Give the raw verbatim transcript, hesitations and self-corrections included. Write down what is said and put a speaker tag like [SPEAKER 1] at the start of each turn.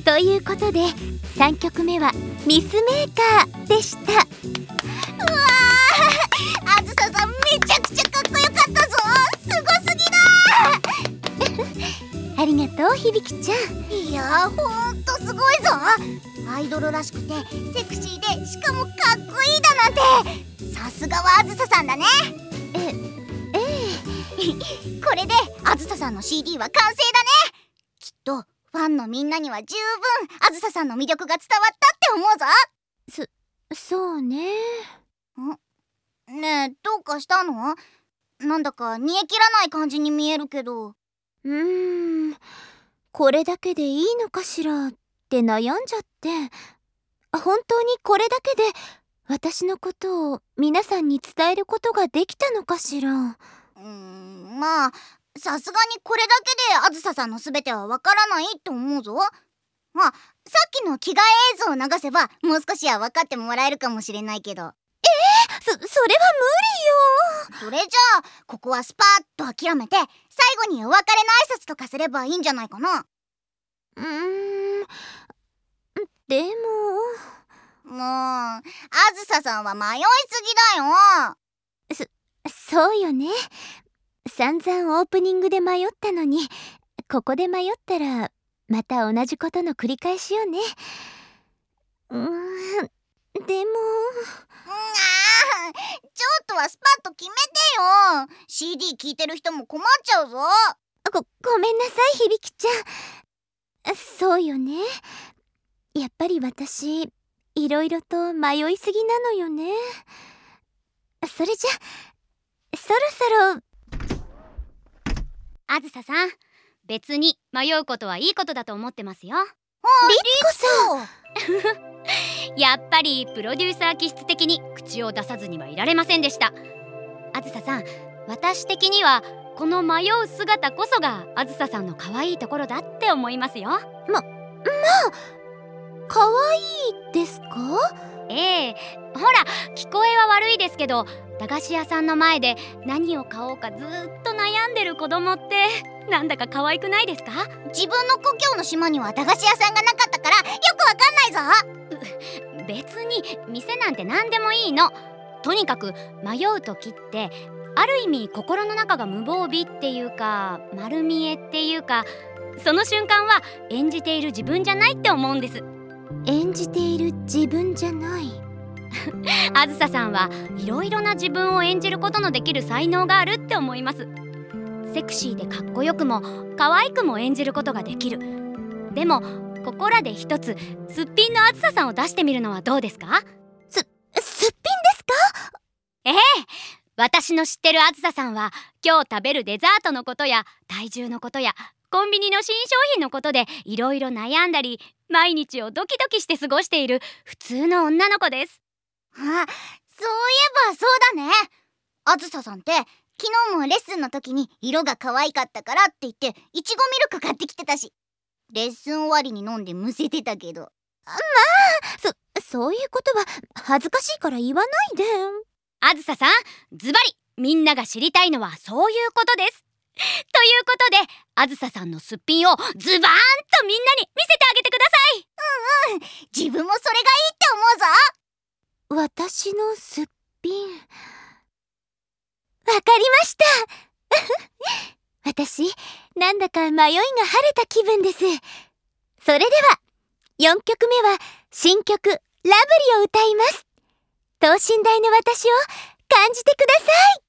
[SPEAKER 1] ということでさんきょくめはミスメーカーでした。うわ
[SPEAKER 2] ー、あずささんめちゃくちゃかっこよかったぞ。すごすぎだ
[SPEAKER 1] ありがとう響ちゃん。
[SPEAKER 2] いやー、ほんとすごいぞ。アイドルらしくてセクシーでしかもかっこいいだなんて、さすがはあずささんだね。
[SPEAKER 1] え、え
[SPEAKER 2] えこれであずささんの シーディー は完成だね。きっとファンのみんなには十分あずささんの魅力が伝わったって思うぞ。
[SPEAKER 1] そ、そうね。
[SPEAKER 2] んねえ、どうかしたの？なんだか煮え切らない感じに見えるけど。
[SPEAKER 1] うーん、これだけでいいのかしらって悩んじゃって、本当にこれだけで私のことを皆さんに伝えることができたのかしら。
[SPEAKER 2] うーん、まあさすがにこれだけであずささんの全てはわからないと思うぞ。まあさっきの着替え映像を流せばもう少しは分かってもらえるかもしれないけど。えー、
[SPEAKER 1] そ、それは無理よ。
[SPEAKER 2] それじゃあここはスパッと諦めて最後にお別れの挨拶とかすればいいんじゃないかな。
[SPEAKER 1] うーん、でも
[SPEAKER 2] もうあずささんは迷いすぎだよ。
[SPEAKER 1] そ、そうよね。散々オープニングで迷ったのにここで迷ったらまた同じことの繰り返しよね。うーん、でも
[SPEAKER 2] あー、ちょっとはスパッと決めてよ。 シーディー 聴いてる人も困っちゃうぞ。
[SPEAKER 1] ご、ごめんなさい響ちゃん。そうよね。やっぱり私いろいろと迷いすぎなのよね。それじゃそろそろ。
[SPEAKER 3] あずささん、別に迷うことはいいことだと思ってますよ。
[SPEAKER 1] 律子さ
[SPEAKER 3] んやっぱりプロデューサー気質的に口を出さずにはいられませんでした。あずささん、私的にはこの迷う姿こそがあずささんの可愛いところだって思いますよ。
[SPEAKER 1] ま、まあ可愛いですか？
[SPEAKER 3] ええ、ほら聞こえは悪いですけど、駄菓子屋さんの前で何を買おうかずっと悩んでる子供ってなんだか可愛くないですか？
[SPEAKER 2] 自分の故郷の島には駄菓子屋さんがなかったからよくわかんないぞ。
[SPEAKER 3] 別に店なんて何でもいいの。とにかく迷う時ってある意味心の中が無防備っていうか丸見えっていうか、その瞬間は演じている自分じゃないって思うんです。
[SPEAKER 1] 演じている自分じゃない。
[SPEAKER 3] あずささんはいろいろな自分を演じることのできる才能があるって思います。セクシーでかっこよくも可愛くも演じることができる。でもここらで一つすっぴんのあずささんを出してみるのはどうですか？
[SPEAKER 1] す、すっぴんですか？
[SPEAKER 3] ええ、私の知ってるあずささんは今日食べるデザートのことや体重のことやコンビニの新商品のことでいろいろ悩んだり毎日をドキドキして過ごしている普通の女の子です。
[SPEAKER 2] あ、そういえばそうだね。あずささんって昨日もレッスンの時に色が可愛かったからって言っていちごミルク買ってきてたし、レッスン終わりに飲んでむせてたけど。
[SPEAKER 1] まあ、そ、そういうことは恥ずかしいから言わないで。
[SPEAKER 3] あずささん、ズバリみんなが知りたいのはそういうことです。ということであずささんのすっぴんをズバーンとみんなに見せてあげてください。
[SPEAKER 2] うんうん、自分もそれがいいって思うぞ。
[SPEAKER 1] 私のすっぴん、わかりました私なんだか迷いが晴れた気分です。それではよんきょくめは新曲ラブリーを歌います。等身大の私を感じてください。